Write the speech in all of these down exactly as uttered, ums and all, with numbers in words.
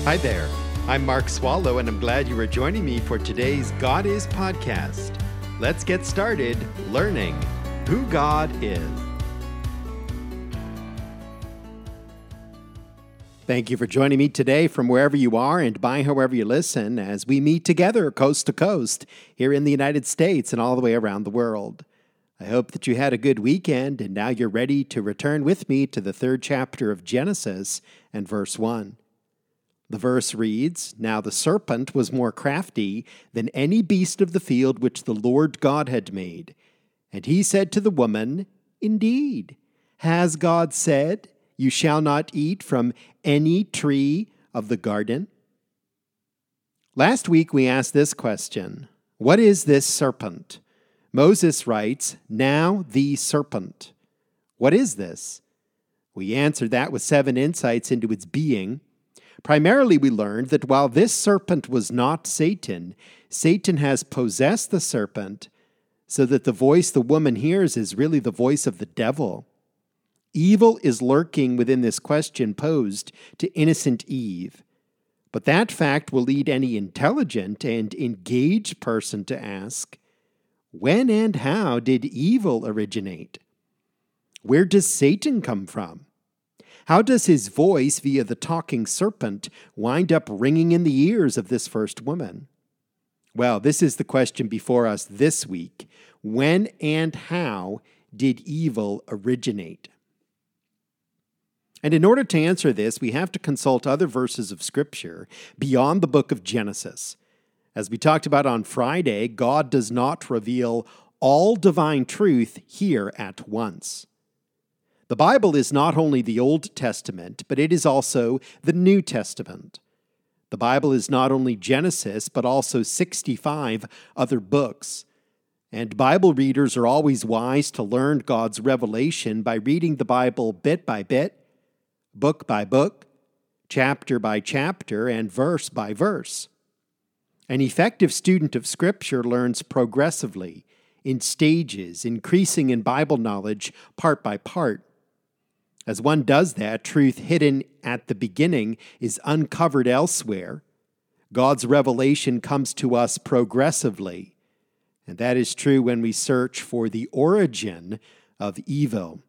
Hi there. I'm Mark Swallow, and I'm glad you are joining me for today's God Is podcast. Let's get started learning who God is. Thank you for joining me today from wherever you are and by however you listen as we meet together coast to coast here in the United States and all the way around the world. I hope that you had a good weekend and now you're ready to return with me to the third chapter of Genesis and verse one. The verse reads, "Now the serpent was more crafty than any beast of the field which the Lord God had made. And he said to the woman, 'Indeed, has God said, you shall not eat from any tree of the garden?'" Last week we asked this question, what is this serpent? Moses writes, "Now the serpent." What is this? We answered that with seven insights into its being. Primarily, we learned that while this serpent was not Satan, Satan has possessed the serpent so that the voice the woman hears is really the voice of the devil. Evil is lurking within this question posed to innocent Eve. But that fact will lead any intelligent and engaged person to ask, when and how did evil originate? Where does Satan come from? How does his voice via the talking serpent wind up ringing in the ears of this first woman? Well, this is the question before us this week. When and how did evil originate? And in order to answer this, we have to consult other verses of Scripture beyond the book of Genesis. As we talked about on Friday, God does not reveal all divine truth here at once. The Bible is not only the Old Testament, but it is also the New Testament. The Bible is not only Genesis, but also sixty-five other books. And Bible readers are always wise to learn God's revelation by reading the Bible bit by bit, book by book, chapter by chapter, and verse by verse. An effective student of Scripture learns progressively, in stages, increasing in Bible knowledge part by part. As one does that, truth hidden at the beginning is uncovered elsewhere. God's revelation comes to us progressively, and that is true when we search for the origin of evil.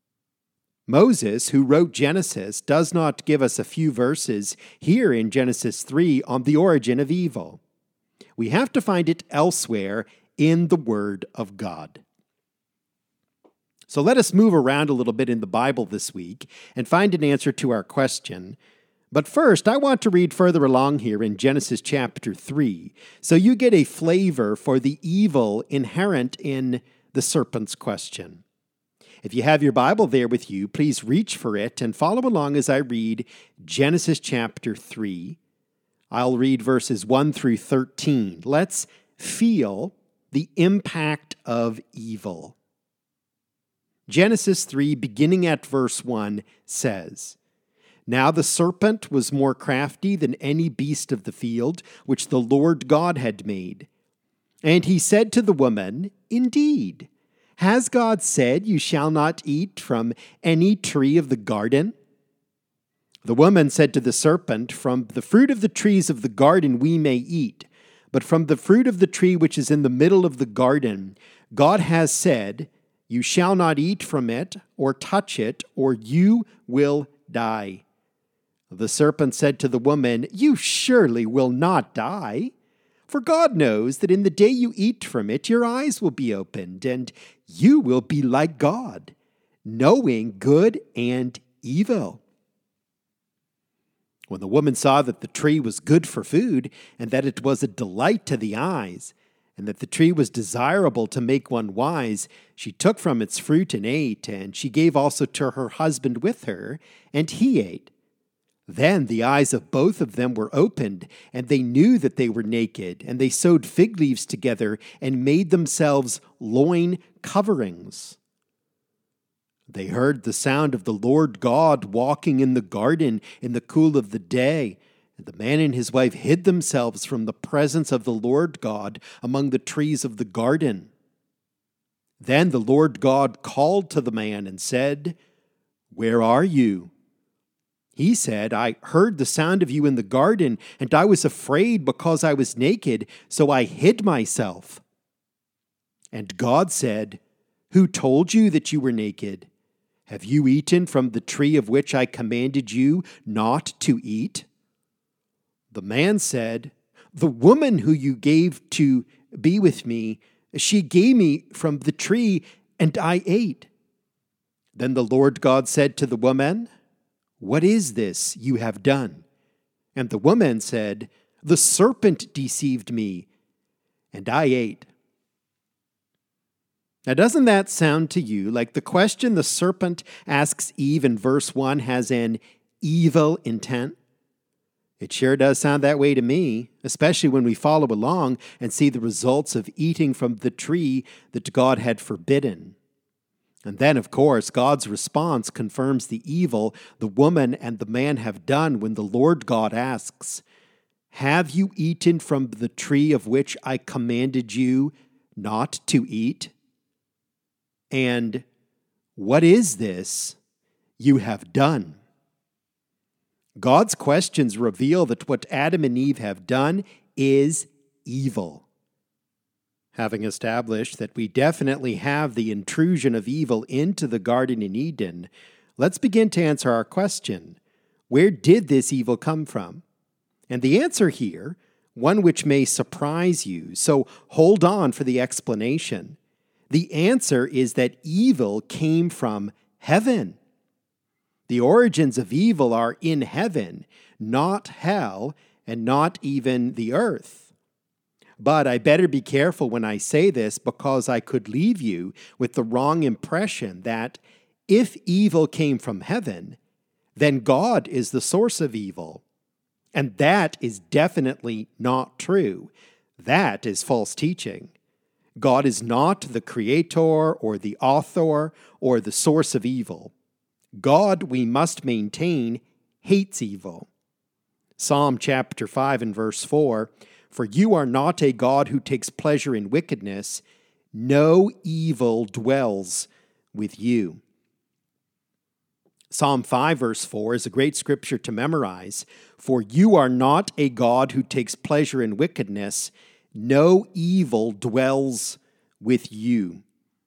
Moses, who wrote Genesis, does not give us a few verses here in Genesis three on the origin of evil. We have to find it elsewhere in the Word of God. So let us move around a little bit in the Bible this week and find an answer to our question. But first, I want to read further along here in Genesis chapter three, so you get a flavor for the evil inherent in the serpent's question. If you have your Bible there with you, please reach for it and follow along as I read Genesis chapter three. I'll read verses one through thirteen. Let's feel the impact of evil. Genesis three, beginning at verse one, says, "Now the serpent was more crafty than any beast of the field which the Lord God had made. And he said to the woman, 'Indeed, has God said, you shall not eat from any tree of the garden?' The woman said to the serpent, 'From the fruit of the trees of the garden we may eat, but from the fruit of the tree which is in the middle of the garden, God has said, you shall not eat from it or touch it, or you will die.' The serpent said to the woman, 'You surely will not die. For God knows that in the day you eat from it, your eyes will be opened, and you will be like God, knowing good and evil.' When the woman saw that the tree was good for food, and that it was a delight to the eyes, and that the tree was desirable to make one wise, she took from its fruit and ate, and she gave also to her husband with her, and he ate. Then the eyes of both of them were opened, and they knew that they were naked, and they sewed fig leaves together and made themselves loin coverings. They heard the sound of the Lord God walking in the garden in the cool of the day. And the man and his wife hid themselves from the presence of the Lord God among the trees of the garden. Then the Lord God called to the man and said, "Where are you?" He said, I heard the sound of you in the garden, and I was afraid because I was naked, so I hid myself. And God said, Who told you that you were naked? Have you eaten from the tree of which I commanded you not to eat? The man said, The woman who you gave to be with me, she gave me from the tree, and I ate. Then the Lord God said to the woman, What is this you have done? And the woman said, The serpent deceived me, and I ate. Now, doesn't that sound to you like the question the serpent asks Eve in verse one has an evil intent? It sure does sound that way to me, especially when we follow along and see the results of eating from the tree that God had forbidden. And then, of course, God's response confirms the evil the woman and the man have done when the Lord God asks, Have you eaten from the tree of which I commanded you not to eat? And what is this you have done? God's questions reveal that what Adam and Eve have done is evil. Having established that we definitely have the intrusion of evil into the Garden in Eden, let's begin to answer our question, where did this evil come from? And the answer here, one which may surprise you, so hold on for the explanation. The answer is that evil came from heaven. The origins of evil are in heaven, not hell, and not even the earth. But I better be careful when I say this because I could leave you with the wrong impression that if evil came from heaven, then God is the source of evil. And that is definitely not true. That is false teaching. God is not the creator or the author or the source of evil. God, we must maintain, hates evil. Psalm chapter five and verse four, For you are not a God who takes pleasure in wickedness. No evil dwells with you. Psalm five verse four is a great scripture to memorize. For you are not a God who takes pleasure in wickedness. No evil dwells with you.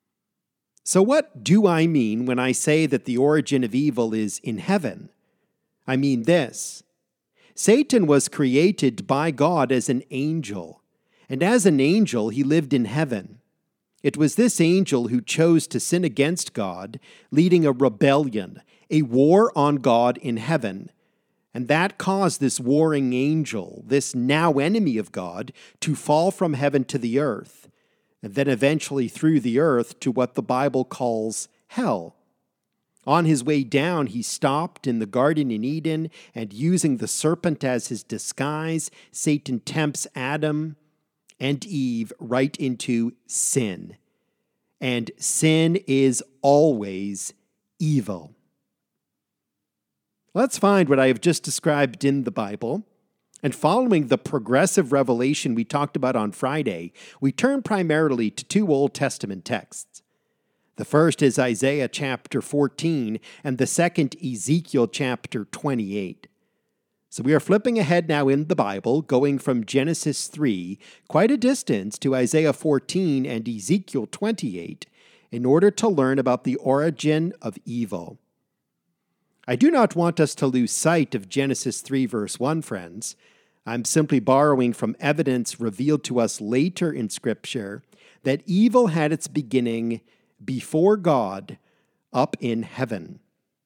So what do I mean when I say that the origin of evil is in heaven? I mean this. Satan was created by God as an angel, and as an angel he lived in heaven. It was this angel who chose to sin against God, leading a rebellion, a war on God in heaven. And that caused this warring angel, this now enemy of God, to fall from heaven to the earth, and then eventually through the earth to what the Bible calls hell. On his way down, he stopped in the Garden in Eden, and using the serpent as his disguise, Satan tempts Adam and Eve right into sin. And sin is always evil. Let's find what I have just described in the Bible. And following the progressive revelation we talked about on Friday, we turn primarily to two Old Testament texts. The first is Isaiah chapter fourteen, and the second Ezekiel chapter twenty-eight. So we are flipping ahead now in the Bible, going from Genesis three, quite a distance, to Isaiah fourteen and Ezekiel twenty-eight, in order to learn about the origin of evil. I do not want us to lose sight of Genesis three verse one, friends. I'm simply borrowing from evidence revealed to us later in Scripture that evil had its beginning before God up in heaven.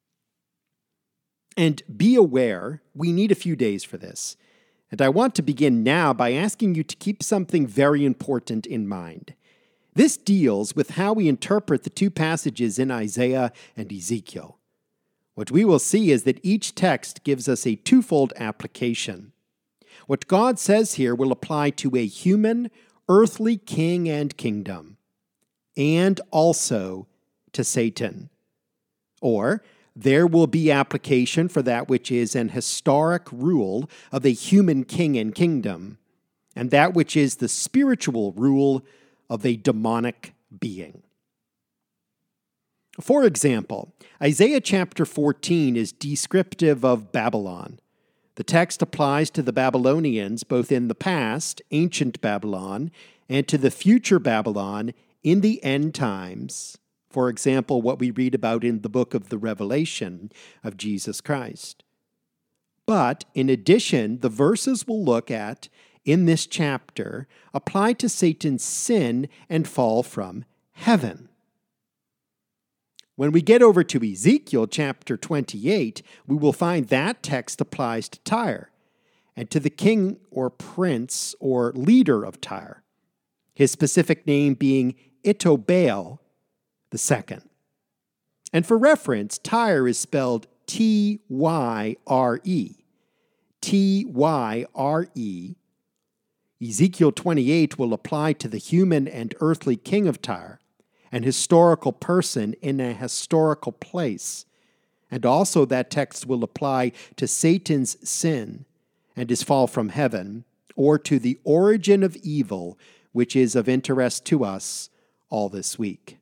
And be aware, we need a few days for this. And I want to begin now by asking you to keep something very important in mind. This deals with how we interpret the two passages in Isaiah and Ezekiel. What we will see is that each text gives us a twofold application. What God says here will apply to a human, earthly king and kingdom, and also to Satan. Or, there will be application for that which is an historic rule of a human king and kingdom, and that which is the spiritual rule of a demonic being. For example, Isaiah chapter fourteen is descriptive of Babylon. The text applies to the Babylonians both in the past, ancient Babylon, and to the future Babylon in the end times. For example, what we read about in the book of the Revelation of Jesus Christ. But in addition, the verses we'll look at in this chapter apply to Satan's sin and fall from heaven. When we get over to Ezekiel chapter twenty-eight, we will find that text applies to Tyre and to the king or prince or leader of Tyre, his specific name being Itobal the second. And for reference, Tyre is spelled T Y R E. T Y R E. Ezekiel twenty-eight will apply to the human and earthly king of Tyre, an historical person in a historical place. And also that text will apply to Satan's sin and his fall from heaven, or to the origin of evil, which is of interest to us all this week.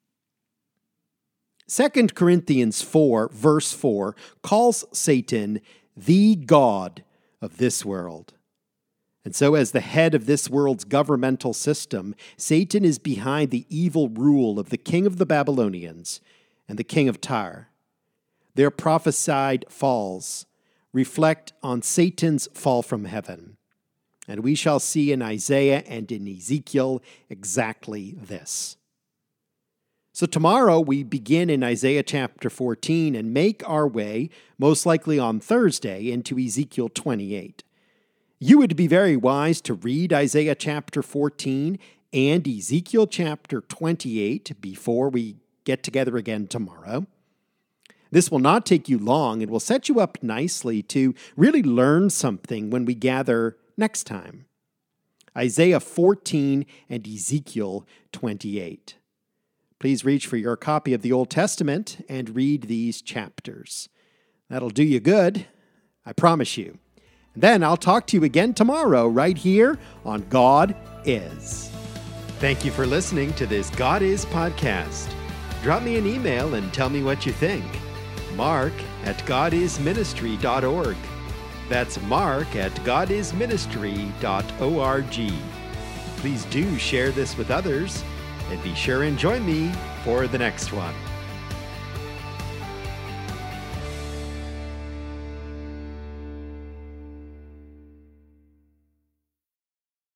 Second Corinthians four, verse four, calls Satan the god of this world. And so as the head of this world's governmental system, Satan is behind the evil rule of the king of the Babylonians and the king of Tyre. Their prophesied falls reflect on Satan's fall from heaven. And we shall see in Isaiah and in Ezekiel exactly this. So tomorrow we begin in Isaiah chapter fourteen and make our way, most likely on Thursday, into Ezekiel twenty-eight. You would be very wise to read Isaiah chapter fourteen and Ezekiel chapter twenty-eight before we get together again tomorrow. This will not take you long and will set you up nicely to really learn something when we gather next time. Isaiah fourteen and Ezekiel twenty-eight. Please reach for your copy of the Old Testament and read these chapters. That'll do you good, I promise you. And then I'll talk to you again tomorrow right here on God Is. Thank you for listening to this God Is podcast. Drop me an email and tell me what you think. Mark at god is ministry dot org. That's Mark at god is ministry dot org. Please do share this with others, and be sure and join me for the next one.